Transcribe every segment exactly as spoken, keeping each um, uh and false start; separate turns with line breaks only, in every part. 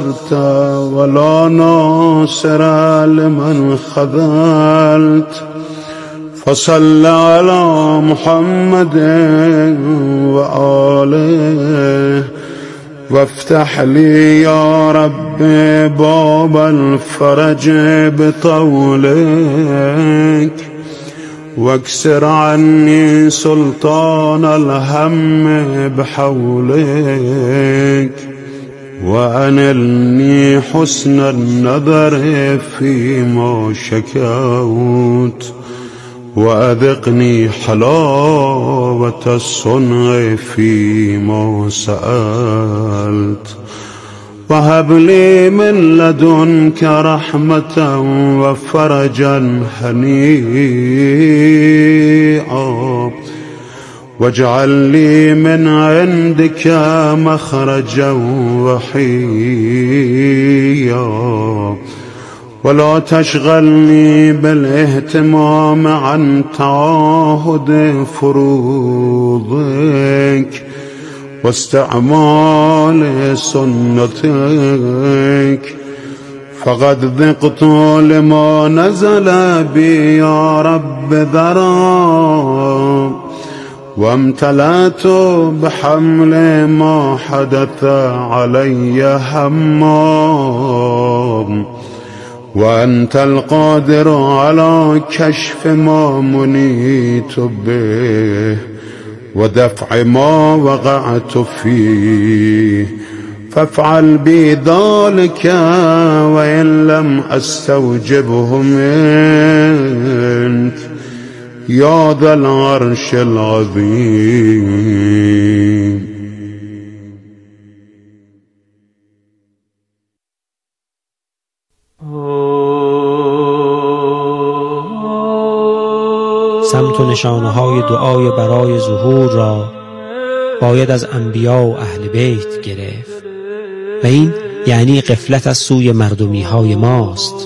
ولا ناصر لمن خذلت فصل على محمد وآله وافتح لي يا رب باب الفرج بطولك واكسر عني سلطان الهم بحولك وأنلني حسن النظر فيما شكوت وأذقني حلاوة الصنع فيما سألت وهب لي من لدنك رحمة وفرجا هنيئا واجعل لي من عندك مخرجا وحيا ولا تشغلني بالاهتمام عن تعاهد فروضك واستعمال سنتك فقد ذقت لما نزل بي يا رب ذرا وامتلأت بحمل ما حدث علي همام وأنت القادر على كشف ما منيت به ودفع ما وقعت فيه فافعل بي ذلك وإن لم أستوجبه منك يا ذا العرش العظيم.
سمت و نشانه‌های دعای برای ظهور را باید از انبیا و اهل بیت گرفت و این یعنی غفلت از سوی مردمی های ماست.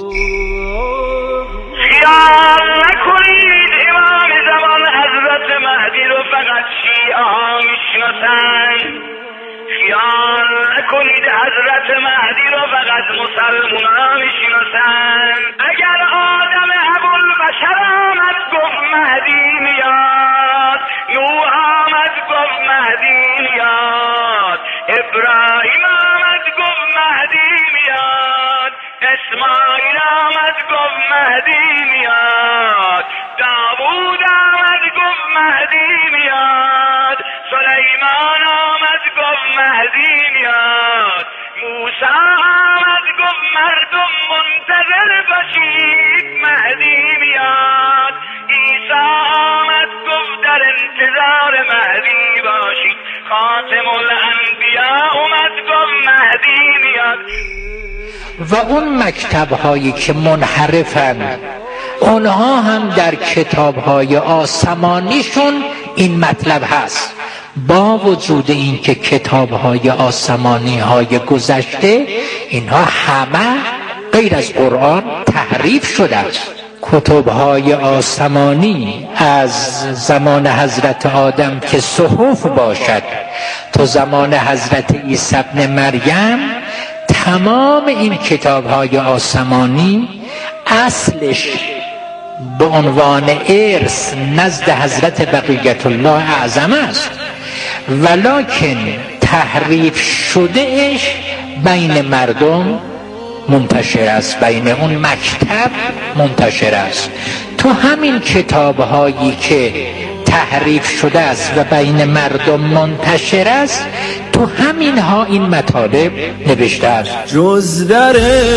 خیال نکنید امام زمان حضرت مهدی رو فقط شیعه ها میشناسن. خیال نکنید حضرت مهدی رو فقط مسلمان ها میشناسن. اگر آدم ابوالبشر آمد گفت مهدی میاد، نوح آمد گفت مهدی میاد، ابراهیم آمد گفت مهدی میاد، اسماعیل آمد گفت مهدی میاد، داوود آمد گفت مهدی میاد، سلیمان آمد گفت مهدی میاد، موسی آمد گفت مردم منتظر باشید مهدی میاد، عیسی آمد گفت در انتظار مهدی باشید، خاتم الانبیاء اومد گفت مهدی میاد.
و اون مکتب‌هایی که منحرفند اونها هم در کتاب‌های آسمانیشون این مطلب هست، با وجود این که کتاب‌های آسمانی‌های گذشته اینها همه غیر از قرآن تحریف شده است. کتب‌های آسمانی از زمان حضرت آدم که صحف باشد تا زمان حضرت عیسی ابن مریم، تمام این کتاب‌های آسمانی اصلش به عنوان ارث نزد حضرت بقیت الله اعظم است، ولکن تحریف شدهش بین مردم منتشر است، بین اون مکتب منتشر است. تو همین کتاب‌هایی که تحریف شده است و بین مردم منتشر است، تو همین ها این مطالب نوشته است.
جز در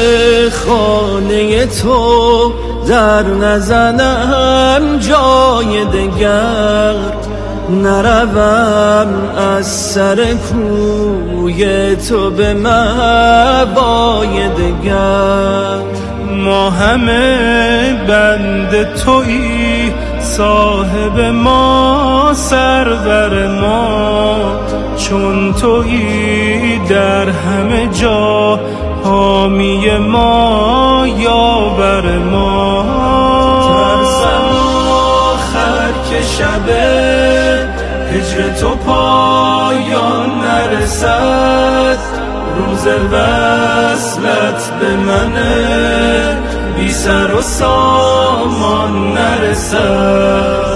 خانه تو در نزنم جای دگر، نروم از سر کوی تو به مبای دگر. ما همه بند تویی، صاحب ما سرور ما، چون تویی در همه جا حامی ما یاور ما. ترسم آخر که شب هجر تو پایان نرسد، روز وصل دست به منه بی سر و سامان نرسد.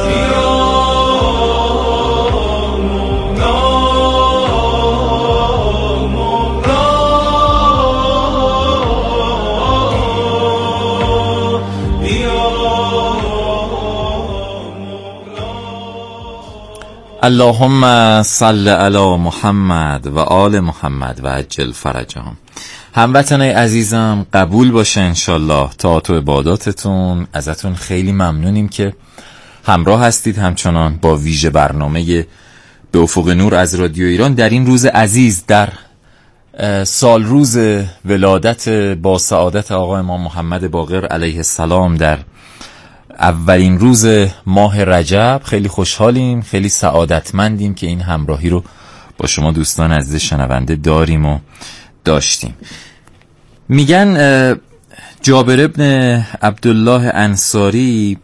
اللهم صل علی محمد و آل محمد و عجل فرجهم. هموطنای عزیزم قبول باشه انشالله طاعت و عباداتتون. ازتون خیلی ممنونیم که همراه هستید همچنان با ویژه برنامه به افق نور از رادیو ایران در این روز عزیز، در سال روز ولادت با سعادت آقا امام محمد باقر علیه السلام، در اولین روز ماه رجب. خیلی خوشحالیم، خیلی سعادتمندیم که این همراهی رو با شما دوستان عزیز شنونده داریم و داشتیم. میگن جابر ابن عبدالله انصاری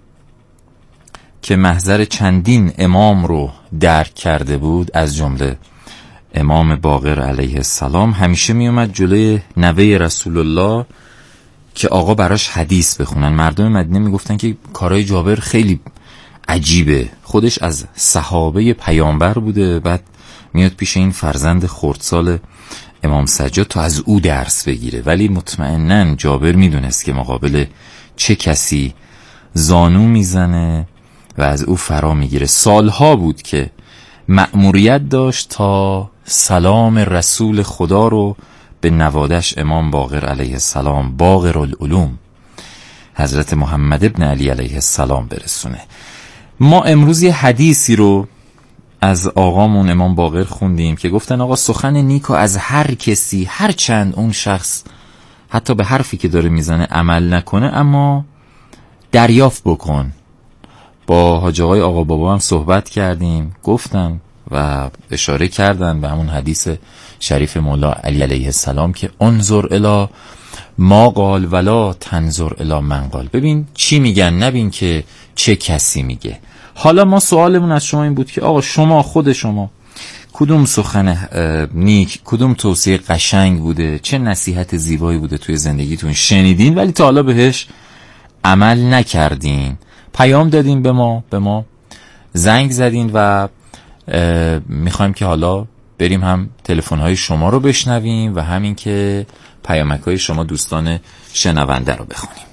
که محضر چندین امام رو درک کرده بود، از جمله امام باقر علیه السلام، همیشه میومد جلوی نوه رسول الله که آقا براش حدیث بخونن. مردم مدینه میگفتن که کارهای جابر خیلی عجیبه، خودش از صحابه پیامبر بوده، بعد میاد پیش این فرزند خردسال امام سجاد تا از او درس بگیره. ولی مطمئناً جابر میدونست که مقابل چه کسی زانو میزنه و از او فرا میگیره. سالها بود که مأموریت داشت تا سلام رسول خدا رو به نوادش امام باقر علیه السلام، باقر العلوم، حضرت محمد ابن علی علیه السلام برسونه. ما امروز یه حدیثی رو از آقامون امام باقر خوندیم که گفتن آقا سخن نیکو از هر کسی، هر چند اون شخص حتی به حرفی که داره میزنه عمل نکنه، اما دریافت بکن. با حاج آقای آقا بابا هم صحبت کردیم، گفتن و اشاره کردن به همون حدیث شریف مولا علی علیه السلام که انظر الی ما قال ولا تنظر الی من قال. ببین چی میگن، نبین که چه کسی میگه. حالا ما سوالمون از شما این بود که آقا شما خود شما کدوم سخن نیک، کدوم توصیه قشنگ بوده، چه نصیحت زیبایی بوده توی زندگیتون شنیدین ولی تا حالا بهش عمل نکردین؟ پیام دادین به ما، به ما زنگ زدین و میخوایم که حالا بریم هم تلفن‌های شما رو بشنویم و همین که پیامک‌های شما دوستان شنونده رو بخونیم.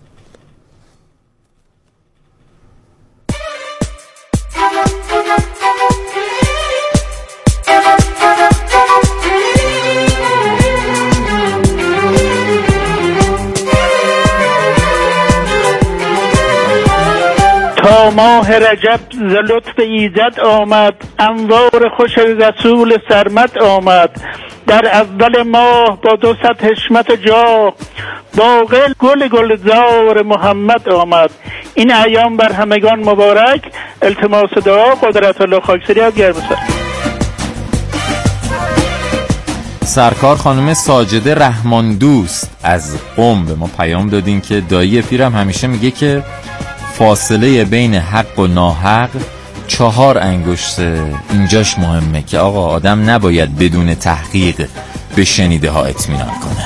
تا ماه رجب ز لطف ایزد آمد، انوار خوش رسول سرمد آمد. در اول ماه با دو صد حشمت و جاه، باقر گل گلزار محمد آمد. این ایام بر همگان مبارک، التماس دعا قدرت الله خاکسری از گرمسر.
سرکار خانم ساجده رحمان دوست از قم به ما پیام دادین که دایی پیرم همیشه میگه که فاصله بین حق و ناحق چهار انگشته، اینجاش مهمه که آقا آدم نباید بدون تحقیق به شنیده ها اطمینان کنه.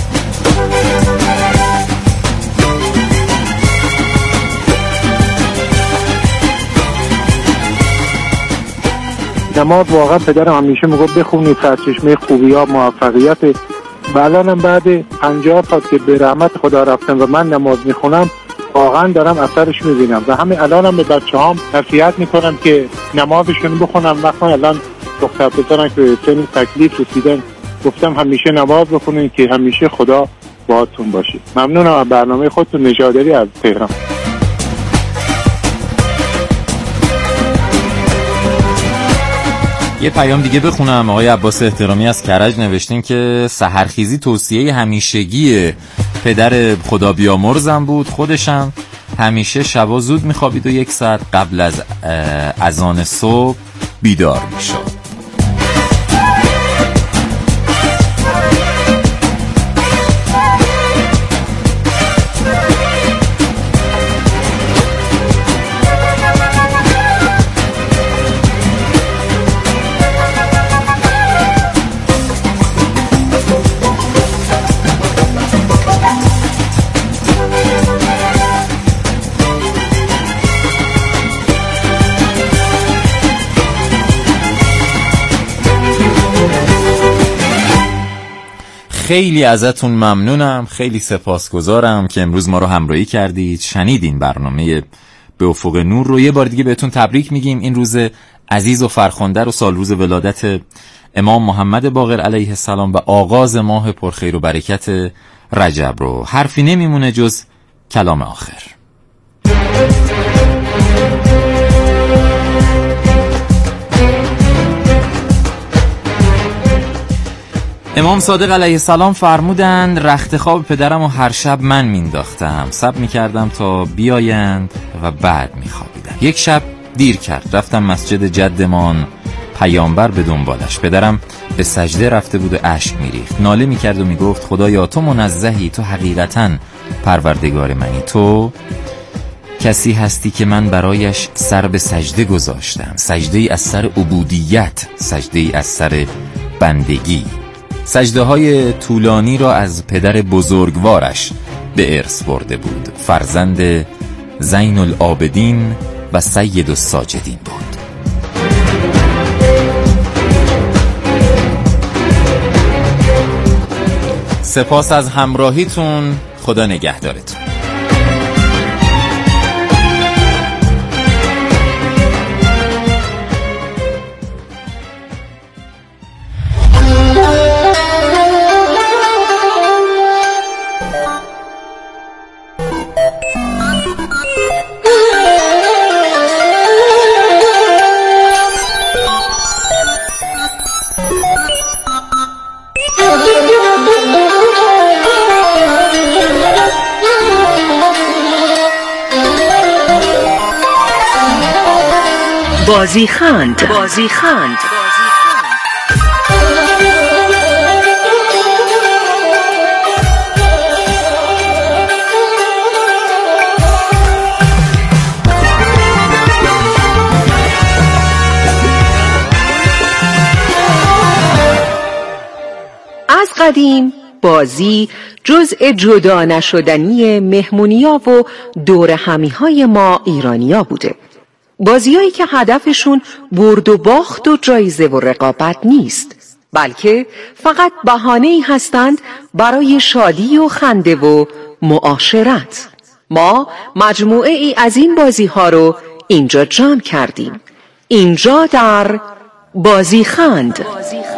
نماز واقعا پدرم همیشه میگفت بخونید، سرچشمه خوبی ها موفقیت. الانم بعد پنجاه سال که به رحمت خدا رفتم و من نماز میخونم، واقعا دارم اثرش میبینم و همین الانم به بچه هام نصیحت میکنم که نمازشون بخونم. وقتا الان دختر پسرم که سن تکلیف رسیدن، گفتم همیشه نماز بخونین که همیشه خدا باهاتون باشه. ممنونم از برنامه خودتون. نژادری از تهران.
یه پیام دیگه بخونم. آقای عباس احترامی از کرج نوشتین که سحرخیزی توصیه همیشگی پدر خدا بیامرزم بود، خودشم همیشه شبا زود میخوابید و یک ساعت قبل از اذان صبح بیدار میشد. خیلی ازتون ممنونم، خیلی سپاسگزارم که امروز ما رو همراهی کردید، شنیدین برنامه به افق نور رو. یه بار دیگه بهتون تبریک میگیم این روز عزیز و فرخنده رو، سال روز ولادت امام محمد باقر علیه السلام و آغاز ماه پرخیر و برکت رجب رو. حرفی نمیمونه جز کلام آخر. امام صادق علیه السلام فرمودند رخت خواب پدرم و هر شب من مینداختم، صبر میکردم تا بیایند و بعد میخوابیدم. یک شب دیر کرد، رفتم مسجد جدمان پیامبر به دنبالش. پدرم به سجده رفته بود و اشک میریخت، ناله میکرد و میگفت خدایا تو منزهی، تو حقیقتا پروردگار منی، تو کسی هستی که من برایش سر به سجده گذاشتم، سجده ای از سر عبودیت، سجده ای از سر بندگی. سجده های طولانی را از پدر بزرگوارش به ارث برده بود، فرزند زین العابدین و سید الساجدین بود. سپاس از همراهیتون، خدا نگهدارتون.
بازیخند بازیخند از قدیم بازی جزء جدا نشدنی مهمونیا و دور همیهای ما ایرانیا بوده. بازیایی که هدفشون برد و باخت و جایزه و رقابت نیست، بلکه فقط بهانه‌ای هستند برای شادی و خنده و معاشرت. ما مجموعه ای از این بازی‌ها رو اینجا جمع کردیم، اینجا در بازیخند.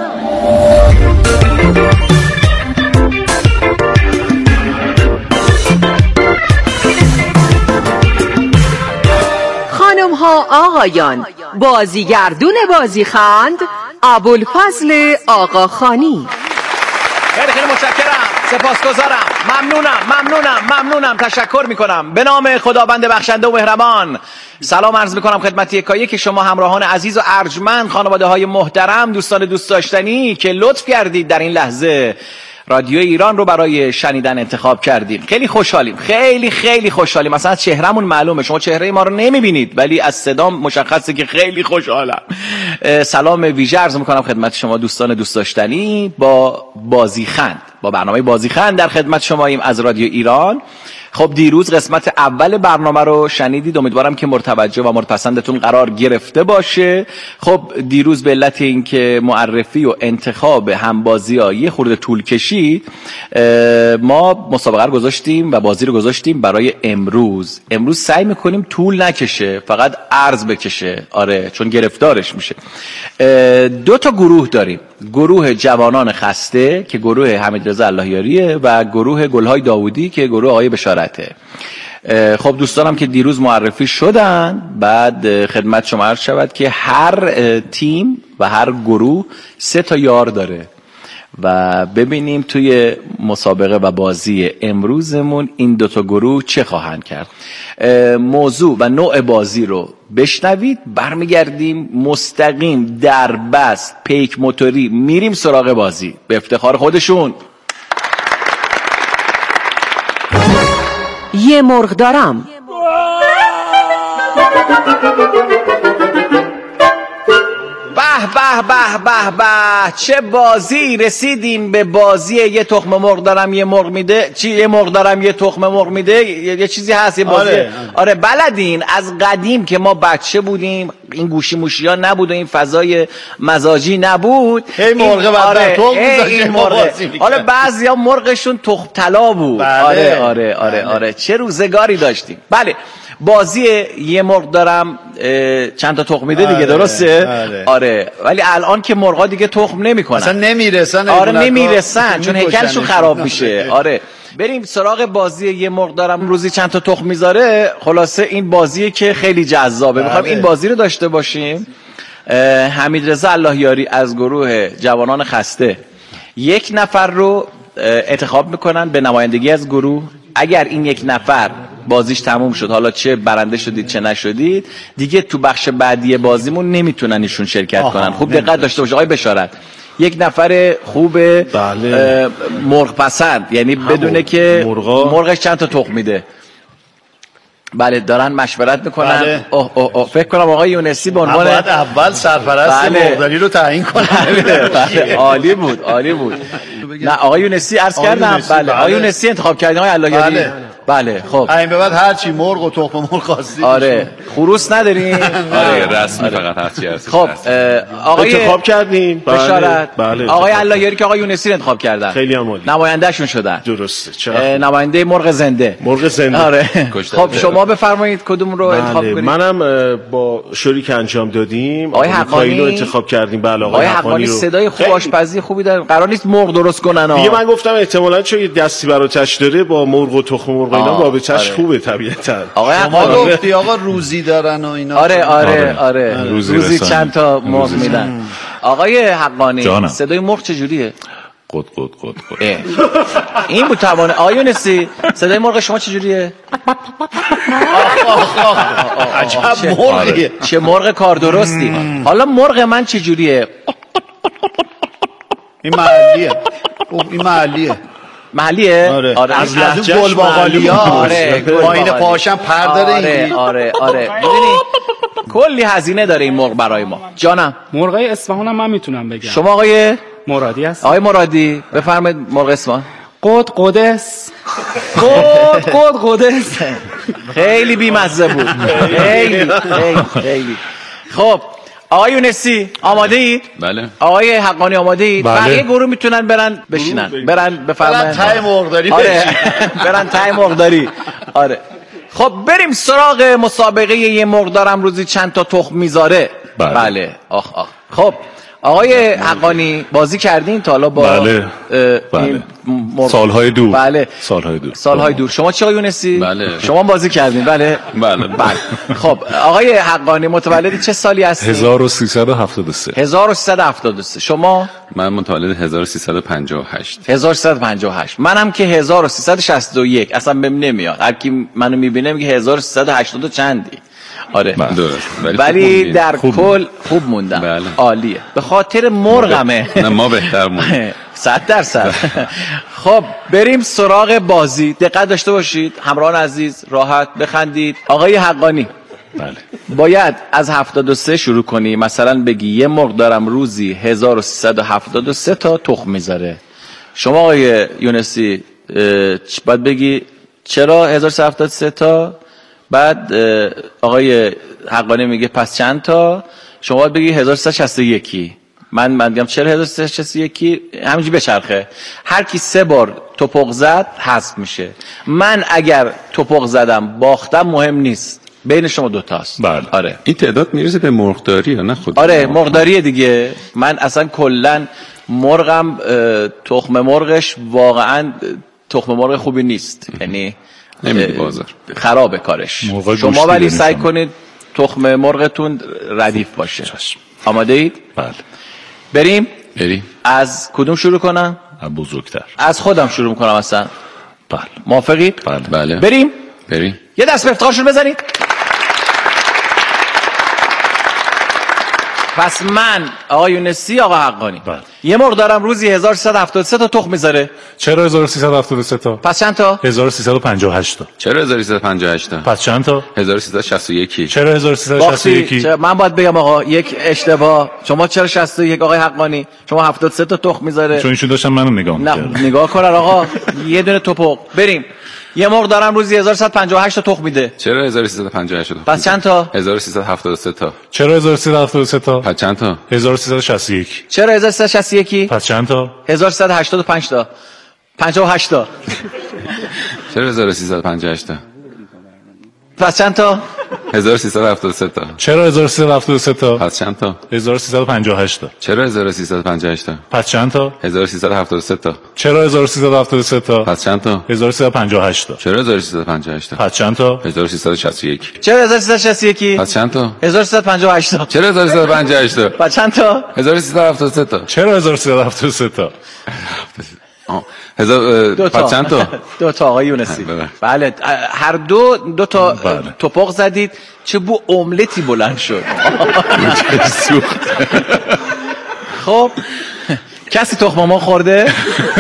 خانم ها آقایان، بازیگردون بازیخند ابوالفضل آقاخانی.
خیلی خیلی متشکرم، سپاسگزارم، ممنونم ممنونم ممنونم تشکر میکنم. به نام خداوند بخشنده و مهربان سلام عرض میکنم خدمت یکایک که شما همراهان عزیز و ارجمند، خانواده های محترم، دوستان دوست داشتنی که لطف کردید در این لحظه رادیو ایران رو برای شنیدن انتخاب کردیم. خیلی خوشحالیم، خیلی خیلی خوشحالیم. مثلا از چهرهمون معلومه، شما چهره ما رو نمیبینید ولی از صدام مشخصه که خیلی خوشحالم. سلام ویژه عرض میکنم خدمت شما دوستان دوست داشتنی با بازیخند، با برنامه بازیخند در خدمت شماییم از رادیو ایران. خب دیروز قسمت اول برنامه رو شنیدید، امیدوارم که مرتوجه و مورد قرار گرفته باشه. خب دیروز به علت اینکه معرفی و انتخاب همبازی‌ها یه خورده طول کشید، ما مسابقه رو گذاشتیم و بازی رو گذاشتیم برای امروز. امروز سعی میکنیم طول نکشه، فقط عرض بکشه، آره، چون گرفتارش میشه. دو تا گروه داریم، گروه جوانان خسته که گروه حمیدرضا اللهیاریه و گروه گلهای داوودی که گروه آقای بشارته. خب دوستانم که دیروز معرفی شدن، بعد خدمت شما عرض شود که هر تیم و هر گروه سه تا یار داره و ببینیم توی مسابقه و بازی امروزمون این دوتا گروه چه خواهند کرد. موضوع و نوع بازی رو بشنوید، برمیگردیم مستقیم در بس پیک موتوری میریم سراغ بازی به افتخار خودشون.
یه مرغ دارم.
به به به به به، چه بازی رسیدیم به بازی یه تخم مرغ دارم یه مرغ میده، چی یه مرغ دارم یه تخم مرغ میده، یه, یه چیزی هست یه بازی. آره, آره بلدین. از قدیم که ما بچه بودیم این گوشی موشی ها نبود و این فضای مزاجی نبود.
هی مرغ بعد
آره
تخم
این مرغ. حالا بعضیا مرغشون تخم طلا بود.
بله.
آره آره آره آره چه روزگاری داشتیم. بله بازی یه مرغ دارم چند تا تخم میده دیگه. آره، درسته؟ آره. آره ولی الان که مرغا دیگه تخم نمیکنن.
اصلا نمیرسن.
آره نمیرسن چون هیکلشون خراب میشه. آره بریم سراغ بازی یه مرغ دارم روزی چند تا تخم میذاره. خلاصه این بازیه که خیلی جذابه. میخوام این بازی رو داشته باشیم. حمیدرضا اللهیاری از گروه جوانان خسته یک نفر رو انتخاب میکنن به نمایندگی از گروه. اگر این یک نفر بازیش تموم شد، حالا چه برنده شدید چه نشدید، دیگه تو بخش بعدی بازیمون نمیتونن ایشون شرکت آها. کنن. خوب دقت داشته باشه آقای بشارت، یک نفر خوب بله. مرغ پسند، یعنی بدونه که مرغا. مرغش چند تا تخم میده. بله دارن مشورت میکنن. بله. اوه اوه اوه. فکر کنم آقای یونسی به عنوان
باید اول سرپرست بله. مرغداری رو تعیین کنن.
بله. بله. عالی بود عالی بود. نه آقای یونسی عرض کردم. بله آقای یونسی انتخاب کردین آقای اللهیاری. بله. بله خب
این به بعد هر چی مرغ و تخم مرغ خاصی.
آره خروس ندارین.
آره رسمی فقط هر چی هست.
خب آقای
انتخاب کردین
بشارت. بله آقای اللهیاری که آقای یونسی انتخاب کردن.
خیلی عالی.
نماینده شون شدن.
درسته. چرا
نماینده مرغ زنده.
مرغ زنده.
آره خب شما بفرمایید کدوم رو انتخاب کنید.
منم با شریک انجام دادیم.
آقای حقانی
رو انتخاب کردیم. بله
آقای حقانی صدای خوب آشپزی خوبی داره. قرار نیست مرغ درست کنن.
دیگه من گفتم احتمالاً چون یه دستی براتش داره با مرغ و تخم مرغ اینا بابتش خوبه طبیعتاً.
آقا شما گفتی آقا روزی دارن و اینا.
آره آره آره روزی, روزی چند تا مرغ میدن. آقای حقانی صدای مرغ چجوریه؟
قد قد قد قد.
این بود توانه. آقای یونسی صدای مرغ شما چجوریه؟
عجب مرغیه.
چه مرغ کار درستی. حالا مرغ من چجوریه؟
این محلیه. این محلیه.
محلیه؟
آره.
آره.
از لهجه گل باقالیا.
آره.
پایین پاهاشم پر داره.
آره آره آره. ببینید کلی هزینه داره این مرغ برای ما. جانم
مرغای اصفهان هم من میتونم بگم.
شما آقای
مرادی هست.
آقای مرادی بفرمایید مرغ اصفهان.
قد قدس. قد قد قدس.
خیلی بی‌مزه بود. خیلی خیلی خیلی. خب آقای یونسی آماده اید؟
بله.
آقای حقانی آماده اید؟
بله.
بقیه گروه میتونن برن بشینن. برن بفرمایید.
برن تای مرغداری
آره. برن تای مرغداری. آره. خب بریم سراغ مسابقه یه مرغ دارم روزی چند تا تخم میذاره.
بله.
بله. آخ آخ. خب آقای حقانی بازی کردین تا حالا با
بله. بله.
مرغ...
سالهای دور.
بله.
سالهای دور.
سالهای دور. شما چه آقای یونسی؟
بله.
شما بازی کردین بله.
بله.
بله. خب آقای حقانی متولد چه سالی هستید؟
هزار و سیصد و هفتاد و سه.
هزار و سیصد و هفتاد و سه. شما؟
من متولد هزار و سیصد و پنجاه و هشت.
هزار و سیصد و پنجاه و هشت. منم که هزار و سیصد و شصت و یک. اصلا بهم نمیاد. هر کی منو میبینه میگه هزار و سیصد و هشتاد و چندی. آره
درست.
ولی در کل خوب موندم.
بله.
عالیه. به خاطر مرغمه.
نه ما بهتر موندیم.
صد درصد. خب بریم سراغ بازی. دقت داشته باشید همراهان عزیز، راحت بخندید. آقای حقانی
بله.
باید از هفتاد و سه شروع کنی. مثلا بگی یه مرغ دارم روزی هزار و سیصد و هفتاد و سه تا تخم میذاره. شما آقای یونسی باید بگی چرا هزار و سیصد و هفتاد و سه تا؟ بعد آقای حقانی میگه پس چند تا؟ شما باید بگی هزار و سیصد و شصت و یک. من من میگم چرا هزار و سیصد و شصت و یک؟ همینجوری بچرخه. هر کی سه بار توپق زد حذف میشه. من اگر توپق زدم باختم مهم نیست. بین شما دو تاست.
بله.
آره.
این تعداد میرسه به مرغداری یا نه خود؟
آره مرغداریه دیگه. من اصلا کلا مرغم تخم مرغش واقعا تخم مرغ خوبی نیست. یعنی
نمیده بازار.
خرابه کارش. شما ولی سعی کنید تخم مرغتون ردیف باشه. آماده اید؟
بله.
بریم؟
بریم.
از کدوم شروع کنم؟
بزرگتر.
از خودم شروع کنم اصلا.
بله.
موافقید؟
بله.
بله.
بریم؟
بریم.
یه دست به افتخارشون بزنید. پس من آقا یونسی آقا حقانی یه مرغ دارم روزی هزار و سیصد و هفتاد و سه تا تخم میذاره.
چرا هزار و سیصد و هفتاد و سه تا؟
پس چند تا؟
هزار و سیصد و پنجاه و هشت تا.
چرا هزار و سیصد و پنجاه و هشت تا؟
پس چند تا؟
هزار و سیصد و شصت و یک.
چرا هزار و سیصد و شصت و یک؟
من باید بگم آقا یک اشتباه. شما چرا شصت و یک آقای حقانی؟ شما هفتاد و سه تا تخم میذاره.
چون ایشون داشتن منو نگاه می‌کردن.
نه نگاه کن آقا یه دونه توپق. بریم. یه مرغ دارم روزی هزار و سیصد و پنجاه و هشت تا تخم میده.
چرا هزار و سیصد و پنجاه و هشت تا؟
پس چند تا؟
هزار و سیصد و هفتاد و سه تا.
چرا هزار و سیصد و هفتاد و سه تا؟
پس چند تا؟
هزار و سیصد و شصت و یک.
چرا هزار و سیصد و شصت و یک؟
پس چند تا؟
هزار و سیصد و هشتاد و پنج تا. پنجاه و هشت تا.
چرا هزار و سیصد و پنجاه و هشت تا؟
پس چند تا؟
هزار و سیصد و هفتاد و سه تا.
چرا هزار و سیصد و هفتاد و سه تا؟
پس چند تا؟
هزار و سیصد و پنجاه و هشت تا.
چرا هزار و سیصد و پنجاه و هشت تا؟
پس چند تا؟
هزار و سیصد و هفتاد و سه تا.
چرا هزار و سیصد و هفتاد و سه تا؟
پس چند تا؟
هزار و سیصد و پنجاه و هشت تا.
چرا هزار و سیصد و پنجاه و هشت تا؟
پس چند تا؟
هزار و سیصد و شصت و یک.
چرا هزار و سیصد و شصت و یک؟
پس چند تا؟
هزار و سیصد و پنجاه و هشت تا.
چرا هزار و سیصد و پنجاه و هشت تا؟
پس چند تا؟
هزار و سیصد و هفتاد و سه تا.
چرا هزار و سیصد و هفتاد و سه تا؟
هزار پس چند تا؟
دو تا آقای یونسی. بله هر دو دو تا توپق زدید. چه بو املتی بلند شد. خب کسی تخم ما خورده؟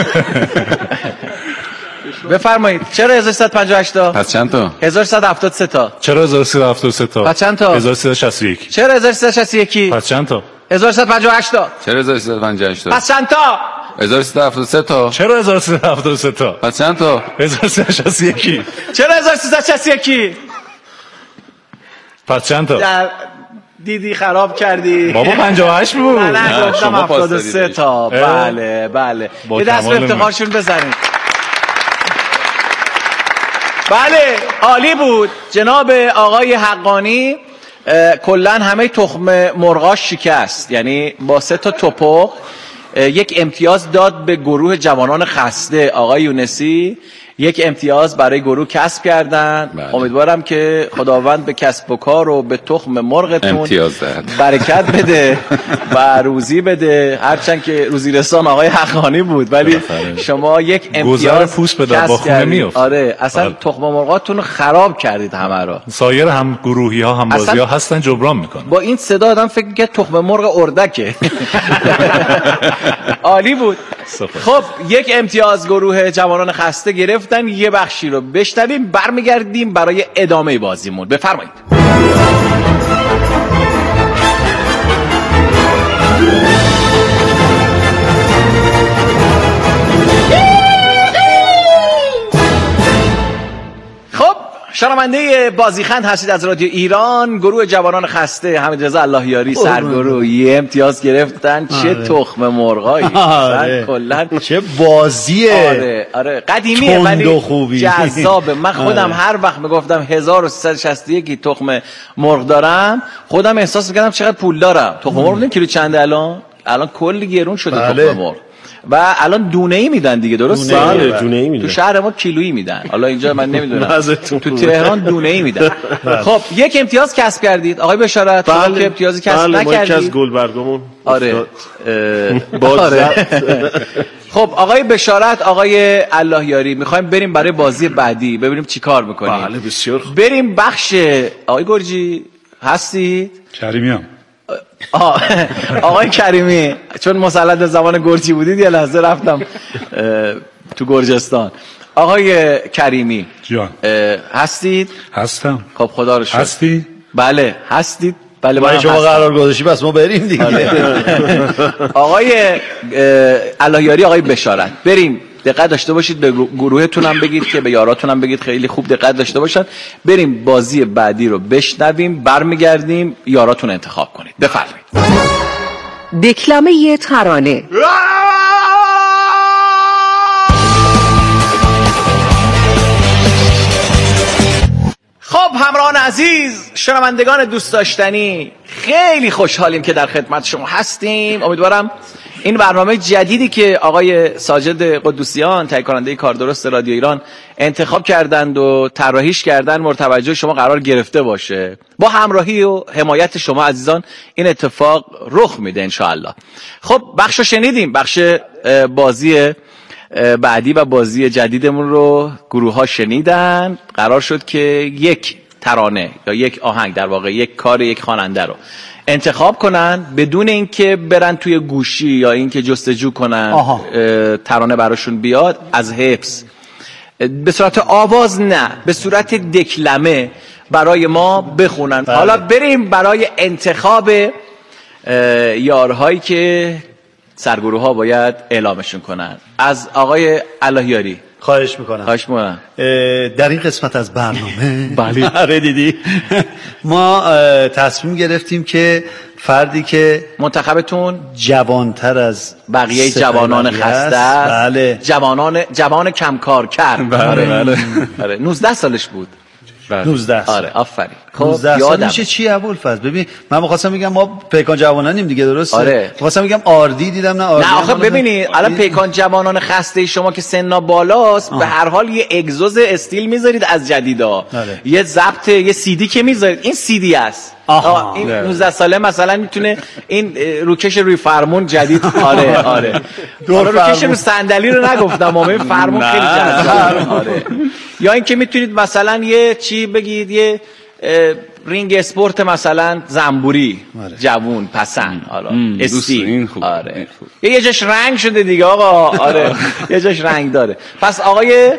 بفرمایید. چرا هزار و سیصد و پنجاه و هشت تا؟
پس چند تا؟
هزار و سیصد و هفتاد و سه تا.
چرا هزار و سیصد و هفتاد و سه تا؟
پس چند تا؟
هزار و سیصد و شصت و یک.
چرا هزار و سیصد و شصت و یک؟
پس چند تا؟
هزار و سیصد و پنجاه و هشت تا.
چرا هزار و سیصد و پنجاه و هشت تا؟
پس چند تا؟
هزار و سیصد و هفتاد و سه تا.
چرا هزار و سیصد و هفتاد و سه تا؟
پس چند تا؟
هزار و سیصد و شصت و یک.
چرا هزار و سیصد و شصت و یک؟
پس چند تا؟
دیدی خراب کردی.
بابا پنجاه و هشت بود.
نه گفتم هفتاد و سه تا. بله بله. یه دست به افتخارشون بزنید. بله عالی بود جناب آقای حقانی. کلا همه تخم مرغاش شکست. یعنی با سه تا توپق یک امتیاز داد به گروه جوانان خسته. آقای یونسی یک امتیاز برای گروه کسب کردن. بله. امیدوارم که خداوند به کسب و کار و به تخم مرغتون برکت بده و روزی بده. هرچند که روزی رسان آقای حقانی بود ولی شما یک امتیاز کسب کردید. آره اصلا بله. تخم مرغاتون خراب کردید همه را.
سایر هم گروهی ها هم بازی ها هستن جبران میکنن.
با این صدا آدم فکر می‌کنه تخم مرغ اردکه. عالی بود. خب یک امتیاز گروه جوانان خسته گرفتن. یه بخشی رو بشنویم برمیگردیم برای ادامه بازیمون. بفرمایید. خب شنونده بازیخند هستید از رادیو ایران. گروه جوانان خسته حمیدرضا اللهیاری سرگروه یه امتیاز گرفتن. چه تخم مرغایی.
آره.
کلا
چه بازیه.
آره آره قدیمیه ولی جذابه. من خودم آره. هر وقت میگفتم هزار و سیصد و شصت و یک تخم مرغ دارم خودم احساس میکردم چقدر پول دارم. تخم مرغ ببین کیلو چنده الان؟ الان کلی گرون شده بله. تخم مرغ و الان دونه ای میدن دیگه درسته؟
بله دونه ای میدن.
تو شهر ما کیلویی میدن. حالا اینجا من نمیدونم. تو تهران دونه ای میدن. خب یک امتیاز کسب کردید آقای بشارت. شما
بله.
که امتیازی کسب
بله.
نکردید.
ما از گلبرگمون
آره
باز
آره. خب آقای بشارت آقای اللهیاری میخوایم بریم برای بازی بعدی ببینیم چی کار میکنیم.
بله بسیار خوب.
بریم بخش آقای گرجی هستید؟
کریمیام.
آقای کریمی چون مسلط به زبان گرجی بودید یه لحظه رفتم تو گرجستان. آقای کریمی
جان
هستید؟
هستم.
خب خدا رو شکر.
هستی؟
بله هستید.
بله ما شما قرار گذاشتی بس ما بریم دیگه.
آقای اللهیاری آقای بشارت بریم. دقت داشته باشید به گروهتون هم بگید که به یاراتون هم بگید خیلی خوب دقت داشته باشن. بریم بازی بعدی رو بشنویم برمیگردیم یاراتون انتخاب کنید. بفرمایید.
دکلمه ترانه.
خب همراهان عزیز شنوندگان دوست داشتنی خیلی خوشحالیم که در خدمت شما هستیم. امیدوارم این برنامه جدیدی که آقای ساجد قدوسیان تهیه کننده کاردرست رادیو ایران انتخاب کردند و طراحیش کردن مورد توجه شما قرار گرفته باشه. با همراهی و حمایت شما عزیزان این اتفاق رخ میده انشاءالله. خب بخشو شنیدیم. بخش بازی بعدی و بازی جدیدمون رو گروه ها شنیدن. قرار شد که یک ترانه یا یک آهنگ، در واقع یک کار یک خواننده رو انتخاب کنن بدون اینکه برن توی گوشی یا اینکه جستجو کنن ترانه براشون بیاد، از حفظ به صورت آواز نه، به صورت دکلمه برای ما بخونن. بله. حالا بریم برای انتخاب یارهایی که سرگروه ها باید اعلامشون کنن. از آقای اللهیاری
خواهش میکنم.
خواهش میکنم.
در این قسمت از برنامه
بله
آره دیدی ما تصمیم گرفتیم که فردی که
منتخبتون
جوانتر از
بقیه جوانان خسته است،
بله،
جوانان جوان کمکار کرد،
بله بله
آره نوزده سالش بود.
نوزده سال.
آره آفرین.
نوزده سال میشه چی ابوالفضل؟ ببین من می‌خواستم بگم ما پیکان جوانانیم دیگه، درسته؟
آره.
می‌خواستم بگم آردی دیدم نه آردی.
نه آخه ببینید الان پیکان جوانان خسته شما که سننا بالاست آه. به هر حال یه اگزوز استیل میذارید از جدیدا. آره. یه ضبط یه سیدی که میذارید، این سیدی است. آها. این نوزده ساله مثلا میتونه این روکش روی فرمون جدید آره آره روکش رو صندلی رو نگفتم اما فرمون خیلی جذابه. آره. یا اینکه میتونید مثلا یه چی بگید، یه رینگ اسپورت مثلا زنبوری جوون پسند، حالا استی آره یه جاش رنگ شده دیگه آقا. آره یه جاش رنگ داره. پس آقای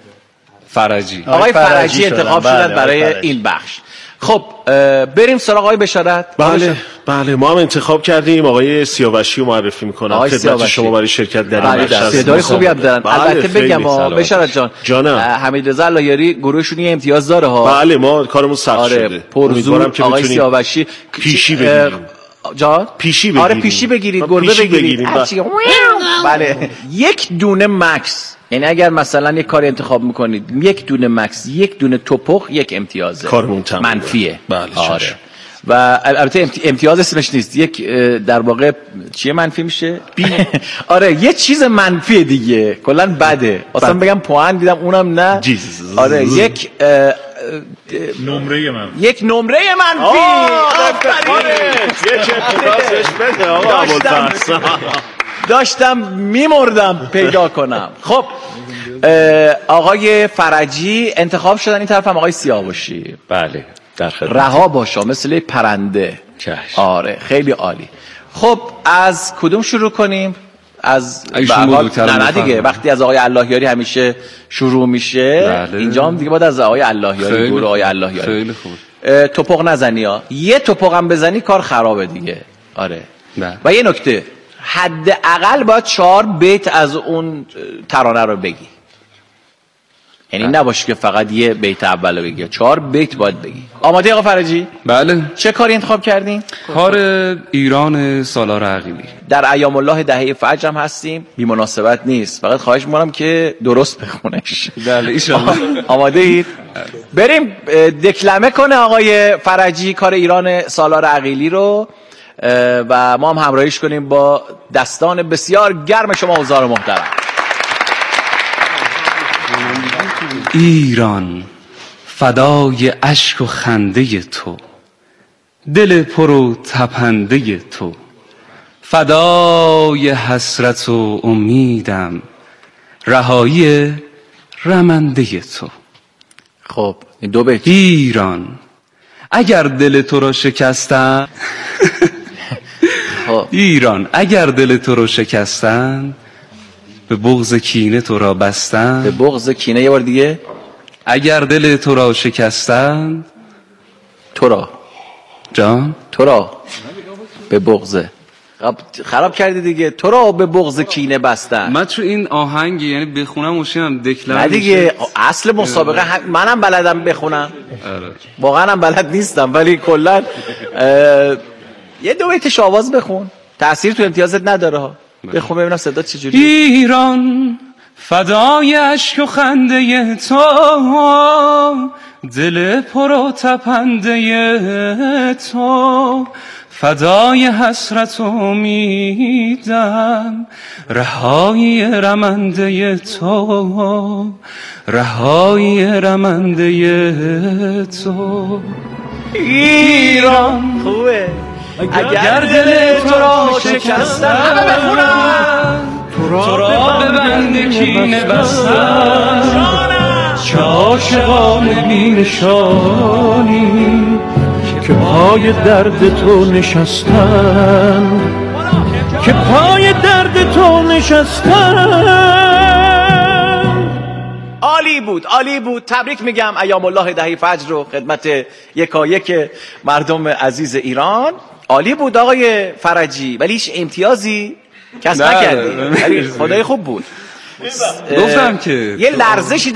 فرجی
آقای فرجی انتخاب شدن برای این بخش. خب بریم سراغ آقای بشارت.
بله بله ما هم انتخاب کردیم آقای سیاوشی رو معرفی میکنم خدمت شما برای شرکت در این بخش.
صدای خوبی هم دارن. البته بگم بشارت جان جانم حمیدرضا اللهیاری گروهشون یه امتیاز داره ها.
بله ما کارمون سخت
آره
شده.
امیدوارم که آقای سیاوشی
پیشی بگیریم.
جان
پیشی بگیریم.
آره پیشی بگیرید، گربه بگیرید. بله یک دونه مکس، یعنی اگر مثلا یک کاری انتخاب میکنید یک دونه مکس، یک دونه توپخ، یک امتیازه،
کارمون تمام
منفیه.
بله
آره. و البته امتیاز اسمش نیست، یک در واقع چیه منفی میشه؟ آره یه چیز منفیه دیگه، کلا بده. اصلا بگم پوان دیدم اونم نه. آره یک
نمره منفی،
یک نمره منفی.
یک امتیازش بده آقا ابوالفضل.
داشتم میمردم پیدا کنم. خب آقای فرجی انتخاب شدن، این طرف هم آقای سیاوشی.
بله در خدمت.
رها باشا مثل پرنده.
چشم.
آره خیلی عالی. خب از کدوم شروع کنیم؟ از
نه
نه دیگه وقتی از آقای اللهیاری همیشه شروع میشه. بله. اینجا هم دیگه باید از آقای اللهیاری، گروه آقای اللهیاری.
خیلی خوب.
توپق نزنی ها، یه توپق هم بزنی کار خرابه دیگه. آره
بله.
و یه نکته، حداقل باید چهار بیت از اون ترانه رو بگی، یعنی نباشه که فقط یه بیت اول بگی، چهار بیت باید بگی. آماده آقا فرجی؟
بله.
چه کاری انتخاب کردین؟
کار ایران سالار عقیلی.
در ایام الله دهه فجر هم هستیم، بی مناسبت نیست، فقط خواهش می‌کنم که درست بخونش.
بله ان
آماده اید؟ بریم دکلمه کنه آقای فرجی کار ایران سالار عقیلی رو و ما هم همراهیش کنیم با دستان بسیار گرم شما حضار محترم.
ایران فدای اشک و خنده تو، دل پر و تپنده تو، فدای حسرت و امیدم، رهایی رمنده تو.
خب این دو بیت.
ایران اگر دل تو را شکستن ایران اگر دل تو را شکستن، به بغض کینه تو را بستن.
به بغض کینه یه بار دیگه.
اگر دل تو را شکستن،
تو را
جان
تو را به بغض خراب کردی دیگه، تو را به بغض کینه بستن.
من تو این آهنگ یعنی بخونم مشینم دکلم
نه دیگه اصل مسابقه هم منم بلدم بخونم. آره. واقعا هم بلد نیستم ولی کلا یه دو بیتش آواز بخون، تأثیر تو امتیازت نداره ها. بخون ببینم صدا چجوری.
ایران فدای اشک و خنده تو، دل پر و تپنده تو، فدای حسرت و امیدم، رهایی رمنده تو، رهایی رمنده تو.
ایران خوبه اگر دل تو را شکستن،
تو را به بند کینه بستن، چاش
عاشقان بینشانی که پای درد تو نشستن، که پای درد تو نشستن.
عالی بود، عالی بود. تبریک میگم ایام الله دهی فجر رو خدمت یکایک مردم عزیز ایران. عالی بود آقای فرجی، ولی هیچ امتیازی کس نکردی، ولی خدای خوب بود.
گفتم که
یه لرزشی